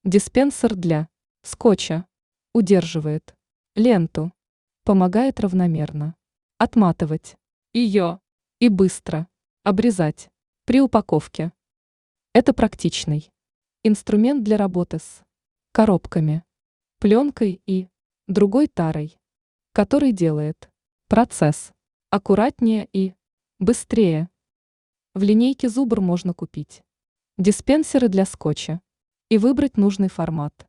Диспенсер для скотча удерживает ленту, помогает равномерно отматывать ее и быстро обрезать при упаковке. Это практичный инструмент для работы с коробками, пленкой и другой тарой, который делает процесс аккуратнее и быстрее. В линейке Зубр можно купить диспенсеры для скотча и выбрать нужный формат.